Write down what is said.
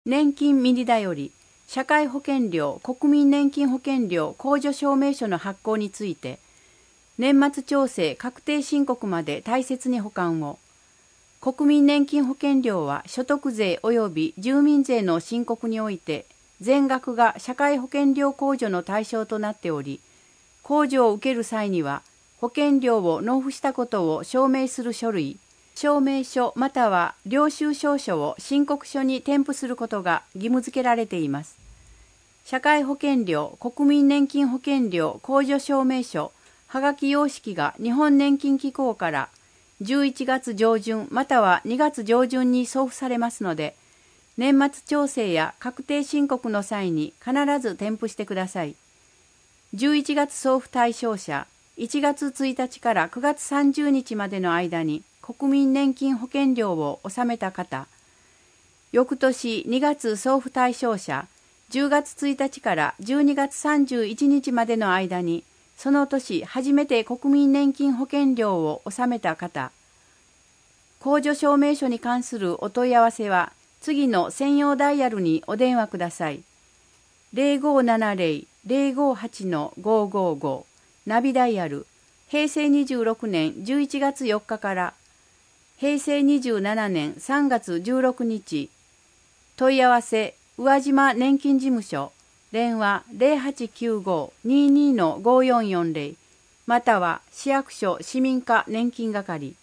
年金ミニだより社会保険料国民年金保険料控除証明書の発行について、年末調整確定申告まで大切に保管を。国民年金保険料は所得税及び住民税の申告において全額が社会保険料控除の対象となっており、控除を受ける際には保険料を納付したことを証明する書類、証明書または領収証書を申告書に添付することが義務付けられています。社会保険料国民年金保険料控除証明書はがき様式が日本年金機構から11月上旬または2月上旬に送付されますので、年末調整や確定申告の際に必ず添付してください。11月送付対象者、1月1日から9月30日までの間に国民年金保険料を納めた方、翌年2月送付対象者、10月1日から12月31日までの間に、その年初めて国民年金保険料を納めた方、控除証明書に関するお問い合わせは、次の専用ダイヤルにお電話ください。0570-058-555ナビダイヤル、平成26年11月4日から平成27年3月16日。問い合わせ、宇和島年金事務所、電話0895-22-5440、または市役所市民課年金係。